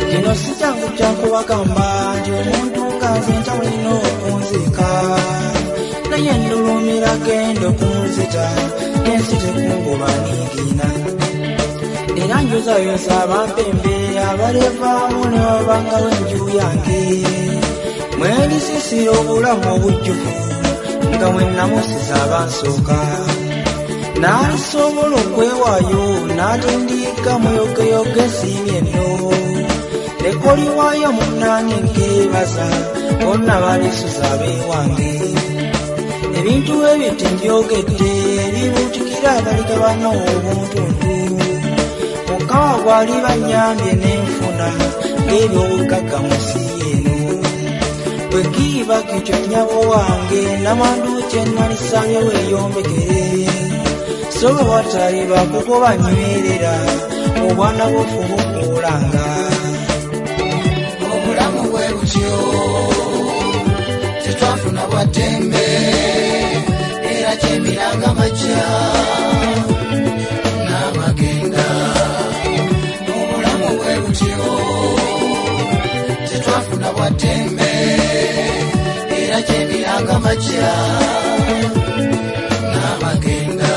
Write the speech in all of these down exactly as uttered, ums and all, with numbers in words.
kino si kyangu kyakubagamba nti omuntu ng'aze ntawulina okunzika naye ndulumira genda okunzita ensi tekungoba ningina era njozayoza abampembe abalevaamu ne babangawo enju yange mwerisisira obulamu obujjuvu nga mwe namusiza abansooka n'alisobola okwewaayo n'atendiika muyogeyoge siimye nno nekoliwaayo munnange nkeebaza bonna balisuza abeewange ebintu ebyo mbyogedde ebibuutikira abaligabana obuntuntu mukawa gwali bannyambye n'enfuna ng'ebyobugagga mu nsi eno bwe kiiba kityo nnyabo wange namandu kye nalisabye weeyombekere so bwe watali bakugoba nywerera obwana bwofu bukuulanga obulamu bwe butyo tetwafuna bwatembe era kyemiranga majja n'amagenda obulamu bwe butyo tetwafuna bwatembe era kyemiranga majja n'amagenda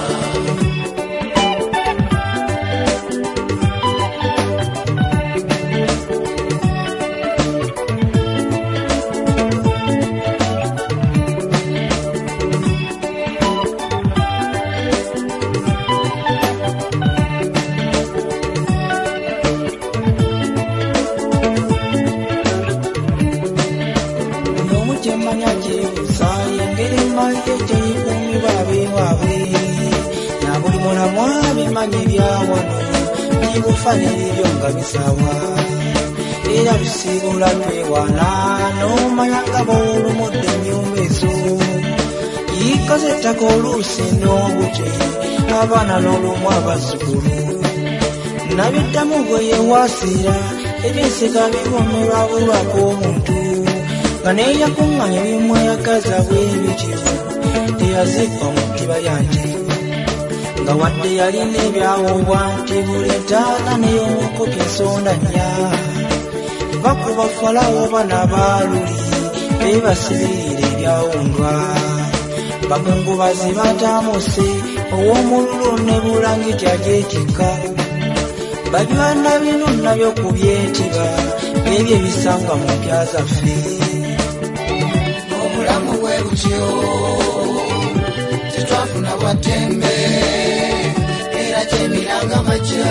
bibufaniribyo nga bisawa era lusiibula twewana n'omanya nga b'olumudde ennyumba ezo yikaze ettaka oluusi n'obute abaana n'olumu abazzukulu nabiddamu bwe yewaasiira ebyensika bivomerwa bulwako omuntu nga neeyakuŋŋanya bimweyagaza bwe bityo teyazikwa mu ddiba yange nga wadde yalina ebyawobwa nti buli ntaana n'ey'omukubi ensonda nnya bakuba falawo bana baaluli beebasibirira ebyawondwa bakungubazi bataamuse ow'omululu ne bulangiti ajeetikka babyana bino nabyo kubyetiba n'ebyo ebisanga mu mpya zaffe obulamu bwe butyo tetwafuna bwatembe era kyemiranga majja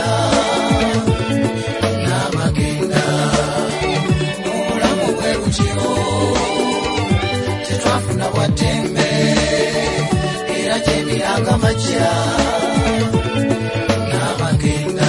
n'amagenda obulamu bwe butyo tetwafuna bwatembe era kyemiranga majja n'amagenda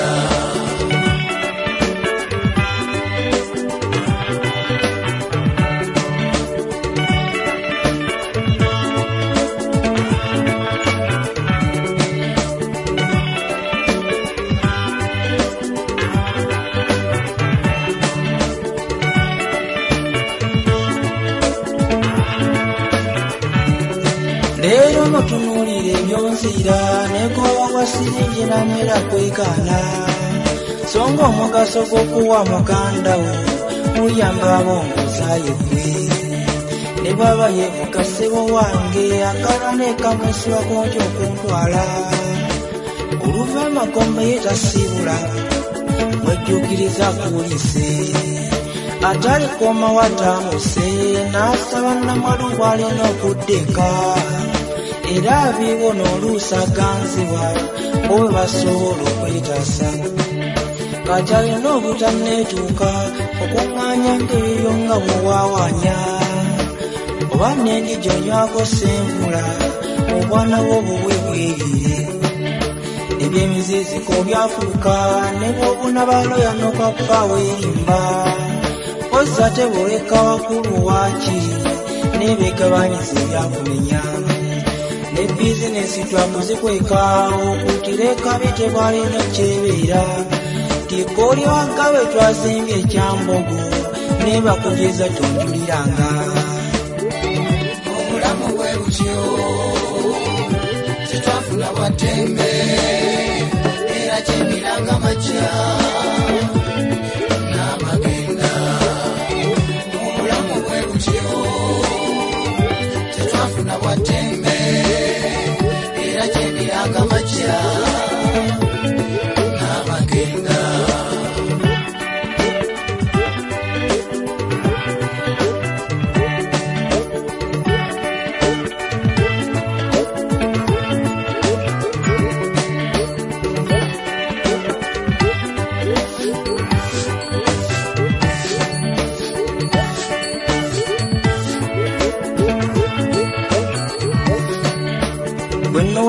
leero mutunuulire ebyonzira nekowa wa siringi namera kwekaana songa omugaso gw'okuwa mugandawo muyamba abongozayo gwe ne bwaba yevuga ssebo wange akala nekamwesibako nti okuntwala oluva amagombe ye tasibula mwejjukiriza kuulise atalikoma wataamuse n'asaba namwalu bw'alina okuddeka era abiibona oluusi aganzibwa bwe basobola okwetaasa kati alina obutanneetuuka okuŋŋaanya ng'ebyo nga bwewaawaanya oba n'endi gy'onywako ssenvula obwana bwo bubwe bweyire ebyemiziziko byafuuka ne bw'obuna baloya n'okappa weerimba ozza teboleka wakulu waakiri n'ebeegabanyiza ebyakumenya ne bizinesi twakuzikweka okutireka bitebwalina kyebeera tikooli wagabe twazimbye ekyambogo ne bakugeza tonjuliranga obulamu bwe butyo tetwafuna bwatembe era kyemiranga majja n'ama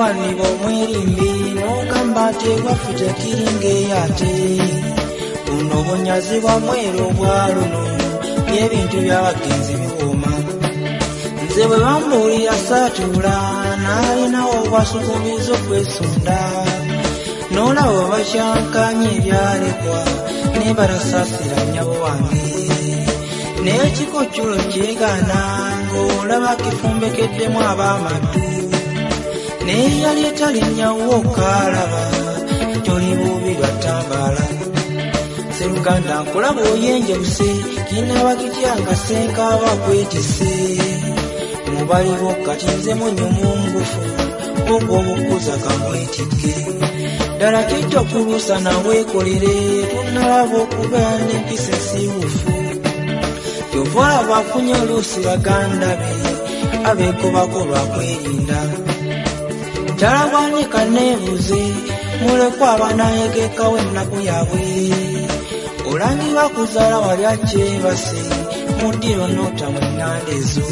mukwani b'omwerimbi n'ogamba nti ewaffe tekiringa eyate buno bunyazi bwa mwero bwa luno by'ebintu by'abagenzi biwooma nze bwe bambuulira saatuula n'alinawo bwasukumiza okwesunda n'olaba bakyankanye ebyalekwa ne barasaasira nnyabo wange n'ekikoculo kyegaana ng'olaba kifumbekeddemu ab'amaddu n'eyali etalinnya wokaalaba toli bubi lwatambaala Seruganda nkulaba oyenjebuse kinaaba kityanga senkaaba kwetise mubali bokka kinze munyumu ngufu ogwo obukuza kamwetikke ddala kijja okuluusa naweekolere tunalaba okuba n'empisa ensiiwufu kyova olaba afunye oluusi baganda be abeekobako lwakwerinda talabwanika neebuze mulekwa abanayegekawo ennaku yaabwe olangi bakuzaala wali akyebase muddiro nota mu nnanda ezo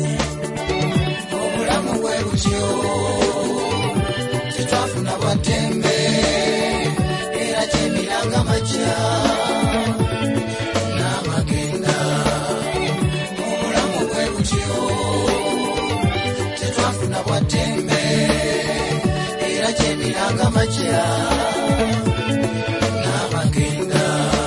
obulamu bwe butyo tetwafuna bwatembe era kyemiranga makya n'amagenda obulamu bwe butyo tetwafuna bwatembe era kyemiranga makya n'amagenda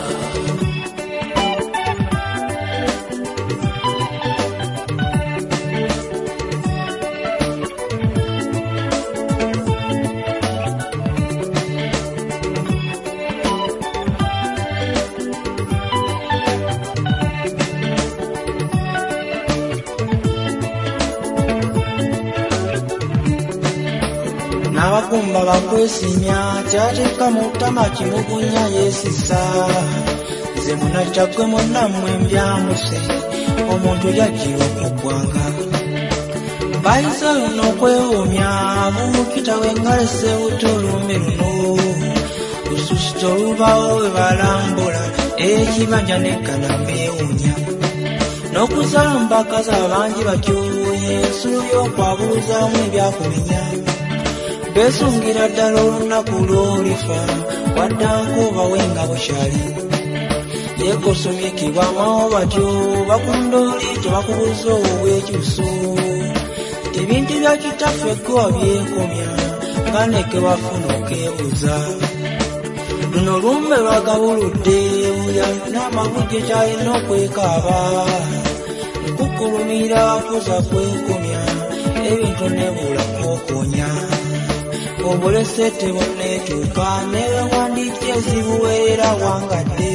Nabakumba bakwesimya kyateeka mu ttama kimugunya yeesisa nze munakyagwe munnammwe mbyamuse omuntu yajjirwa ku ggwanga bayise luno okwewuumya buukita wengalese buto olumbe luno lususita olubawo we balambula ekibanja nekkana mbeewuunya n'okuzala mbakazi abangi batyoye ensulu y'okwabuluzaamu ebyakumenya besungira ddala olunaku lw'olifa waddanko bawenga bukyali yeekosomyekibwa amawo batyo bakundooli tebakubuza obwekyuso ebintu bya kitaffe gwe wabyekomya kaneke bafuna okeebuza luno lumbe lwagabuludde buya n'amabujje kyalina okwekaaba nkukulumira kuza kwekomya ebintu nebula kwokonya obulesete bonneetuuka nebewandiikye ezibuweerera wangadde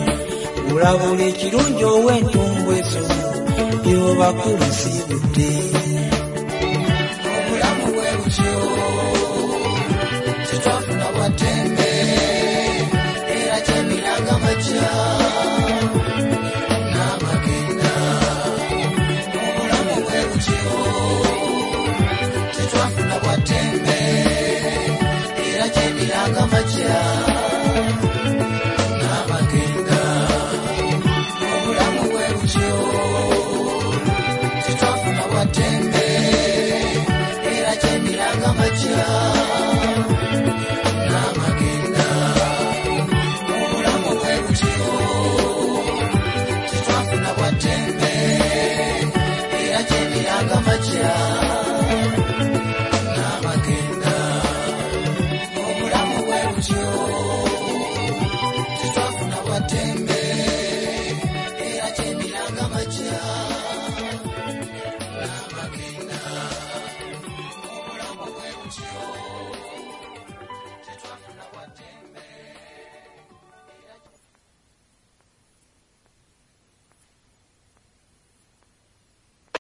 bulabula ekirungi ow'entumbu ezo byobakulu nsiibudde